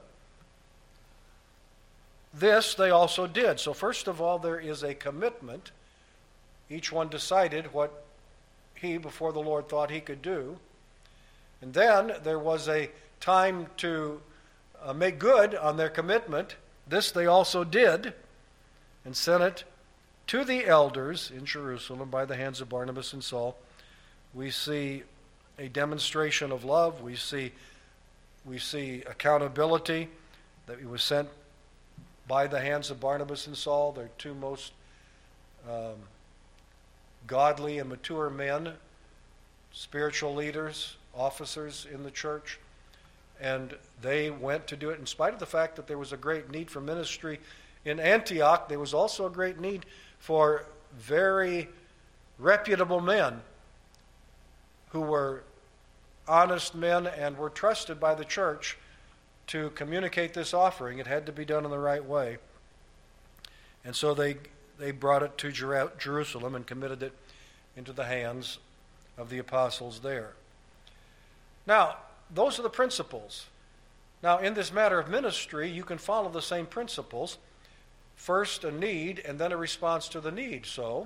This they also did. So first of all, there is a commitment. Each one decided what he, before the Lord, thought he could do. And then there was a time to uh, make good on their commitment. This they also did, and sent it to the elders in Jerusalem by the hands of Barnabas and Saul. We see a demonstration of love. We see, we see accountability, that he was sent by the hands of Barnabas and Saul, their two most um, godly and mature men, spiritual leaders, officers in the church. And they went to do it in spite of the fact that there was a great need for ministry in Antioch. There was also a great need for very reputable men who were honest men and were trusted by the church to communicate this offering. It had to be done in the right way. And so they they brought it to Jer- Jerusalem and committed it into the hands of the apostles there. Now, those are the principles. Now, in this matter of ministry, you can follow the same principles. First a need, and then a response to the need. So,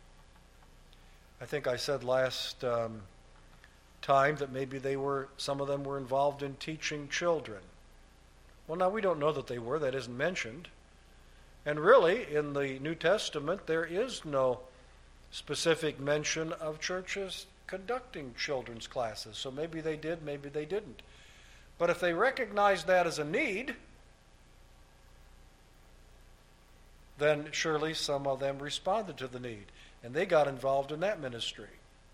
I think I said last um, time that maybe they were, some of them were involved in teaching children. Well, now we don't know that they were. That isn't mentioned. And really, in the New Testament, there is no specific mention of churches conducting children's classes. So maybe they did, maybe they didn't. But if they recognized that as a need, then surely some of them responded to the need, and they got involved in that ministry.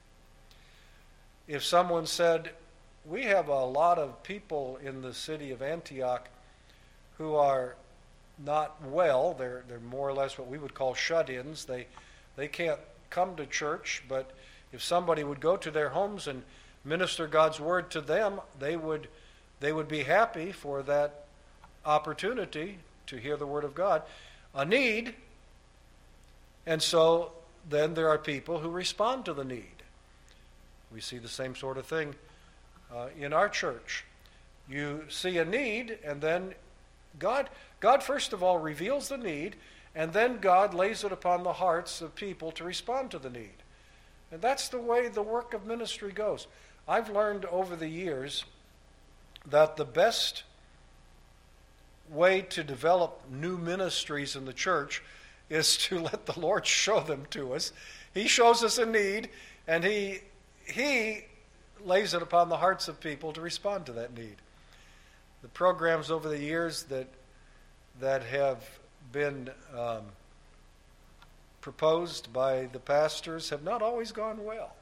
If someone said, we have a lot of people in the city of Antioch who are not well, they're, they're more or less what we would call shut-ins, they, they can't come to church, but if somebody would go to their homes and minister God's word to them, they would, they would be happy for that opportunity to hear the word of God. A need, and so then there are people who respond to the need. We see the same sort of thing uh, in our church. You see a need, and then God, God first of all reveals the need, and then God lays it upon the hearts of people to respond to the need. And that's the way the work of ministry goes. I've learned over the years that the best way to develop new ministries in the church is to let the Lord show them to us. He shows us a need, and he he lays it upon the hearts of people to respond to that need. The programs over the years that that have been um, proposed by the pastors have not always gone well.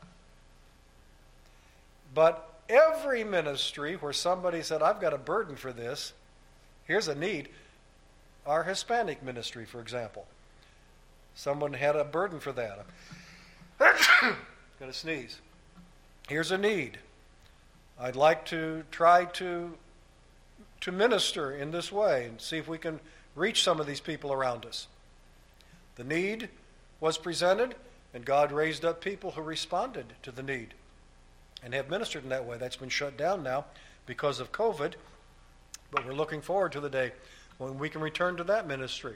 But every ministry where somebody said, I've got a burden for this, here's a need. Our Hispanic ministry, for example. Someone had a burden for that. Gonna sneeze. Here's a need. I'd like to try to to minister in this way and see if we can reach some of these people around us. The need was presented, and God raised up people who responded to the need and have ministered in that way. That's been shut down now because of COVID, but we're looking forward to the day when we can return to that ministry.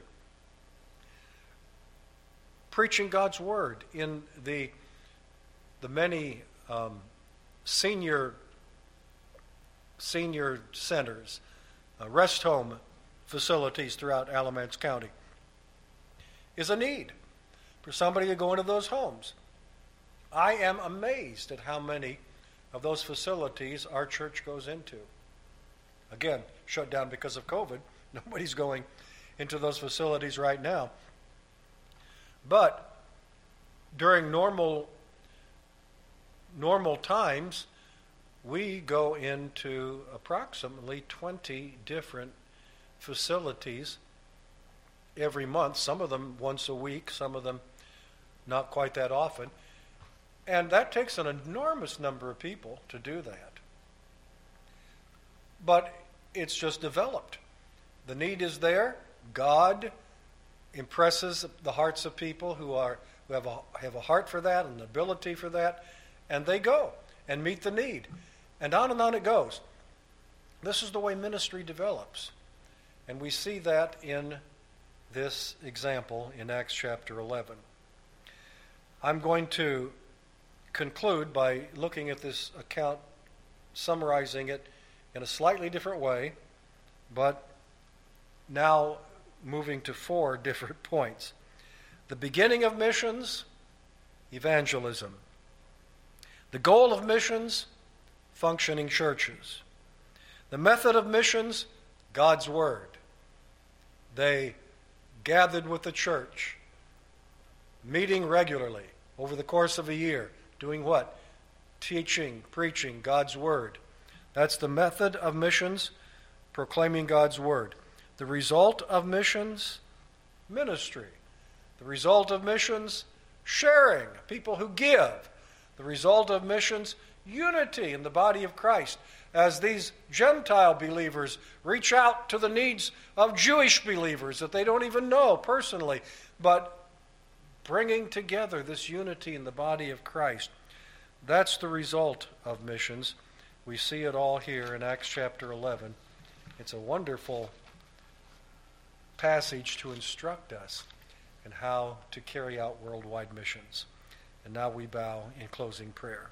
Preaching God's word in the the many um, senior senior centers, uh, rest home facilities throughout Alamance County is a need for somebody to go into those homes. I am amazed at how many of those facilities our church goes into. Again, shut down because of COVID. Nobody's going into those facilities right now. But during normal normal times, we go into approximately twenty different facilities every month, some of them once a week, some of them not quite that often. And that takes an enormous number of people to do that. But it's just developed. The need is there. God impresses the hearts of people who are who have a, have a heart for that and an ability for that, and they go and meet the need. And on and on it goes. This is the way ministry develops. And we see that in this example in Acts chapter eleven. I'm going to conclude by looking at this account, summarizing it in a slightly different way, but now moving to four different points. The beginning of missions, evangelism. The goal of missions, functioning churches. The method of missions, God's Word. They gathered with the church, meeting regularly over the course of a year, doing what? Teaching, preaching God's Word. That's the method of missions, proclaiming God's Word. The result of missions, ministry. The result of missions, sharing, people who give. The result of missions, unity in the body of Christ, as these Gentile believers reach out to the needs of Jewish believers that they don't even know personally, but bringing together this unity in the body of Christ. That's the result of missions. We see it all here in Acts chapter eleven. It's a wonderful passage to instruct us in how to carry out worldwide missions. And now we bow in closing prayer.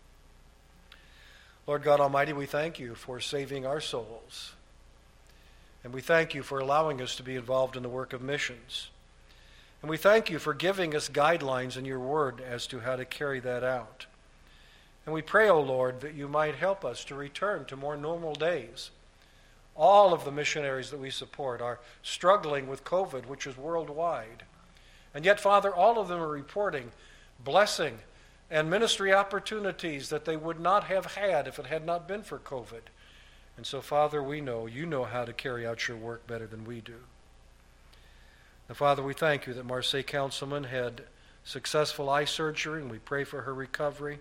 Lord God Almighty, we thank you for saving our souls. And we thank you for allowing us to be involved in the work of missions. And we thank you for giving us guidelines in your word as to how to carry that out. And we pray, O Lord, that you might help us to return to more normal days. All of the missionaries that we support are struggling with COVID, which is worldwide. And yet, Father, all of them are reporting blessing and ministry opportunities that they would not have had if it had not been for COVID. And so, Father, we know you know how to carry out your work better than we do. Now, Father, we thank you that Marseille Councilman had successful eye surgery, and we pray for her recovery.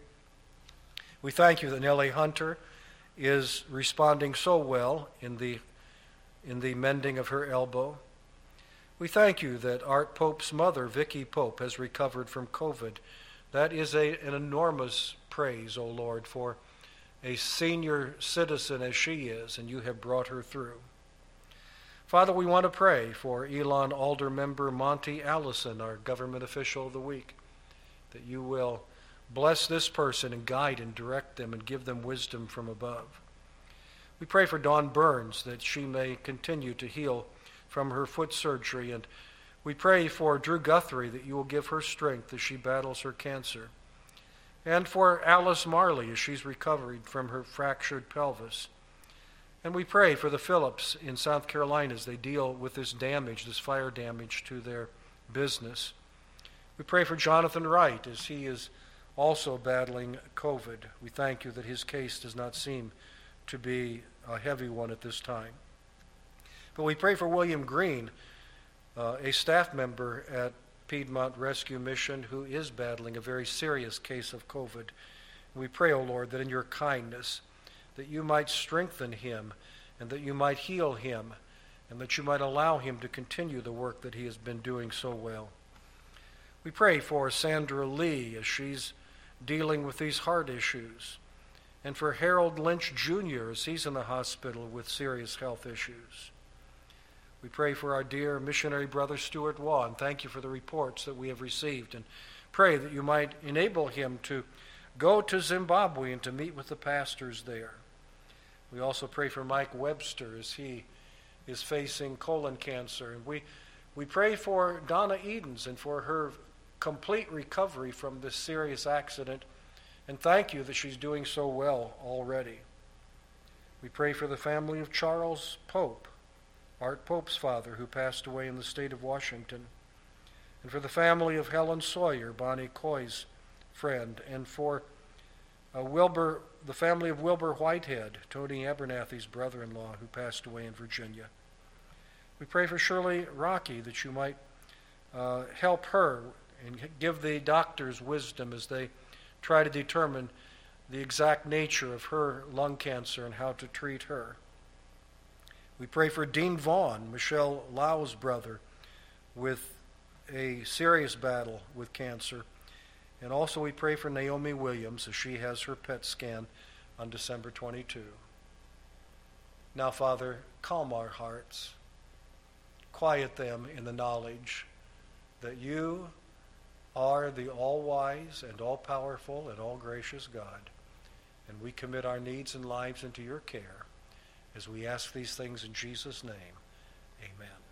We thank you that Nellie Hunter is responding so well in the in the mending of her elbow. We thank you that Art Pope's mother, Vicky Pope, has recovered from COVID. That is a, an enormous praise, O Lord, for a senior citizen as she is, and you have brought her through. Father, we want to pray for Elon Alder member Monty Allison, our government official of the week, that you will bless this person and guide and direct them and give them wisdom from above. We pray for Dawn Burns, that she may continue to heal from her foot surgery, and we pray for Drew Guthrie, that you will give her strength as she battles her cancer, and for Alice Marley as she's recovered from her fractured pelvis. And we pray for the Phillips in South Carolina as they deal with this damage, this fire damage to their business. We pray for Jonathan Wright as he is also battling COVID. We thank you that his case does not seem to be a heavy one at this time. But we pray for William Green, uh, a staff member at Piedmont Rescue Mission who is battling a very serious case of COVID. And we pray, O Lord, that in your kindness, that you might strengthen him and that you might heal him and that you might allow him to continue the work that he has been doing so well. We pray for Sandra Lee as she's dealing with these heart issues, and for Harold Lynch Junior as he's in the hospital with serious health issues. We pray for our dear missionary brother Stuart Waugh, and thank you for the reports that we have received, and pray that you might enable him to go to Zimbabwe and to meet with the pastors there. We also pray for Mike Webster as he is facing colon cancer, and we, we pray for Donna Edens and for her complete recovery from this serious accident and thank you that she's doing so well already. We pray for the family of Charles Pope, Art Pope's father, who passed away in the state of Washington, and for the family of Helen Sawyer, Bonnie Coy's friend, and for uh, Wilbur, the family of Wilbur Whitehead, Tony Abernathy's brother-in-law, who passed away in Virginia. We pray for Shirley Rocky, that you might uh, help her and give the doctors wisdom as they try to determine the exact nature of her lung cancer and how to treat her. We pray for Dean Vaughn, Michelle Lau's brother, with a serious battle with cancer. And also we pray for Naomi Williams as she has her P E T scan on December twenty-second. Now, Father, calm our hearts. Quiet them in the knowledge that you are the all-wise and all-powerful and all-gracious God. And we commit our needs and lives into your care as we ask these things in Jesus' name. Amen.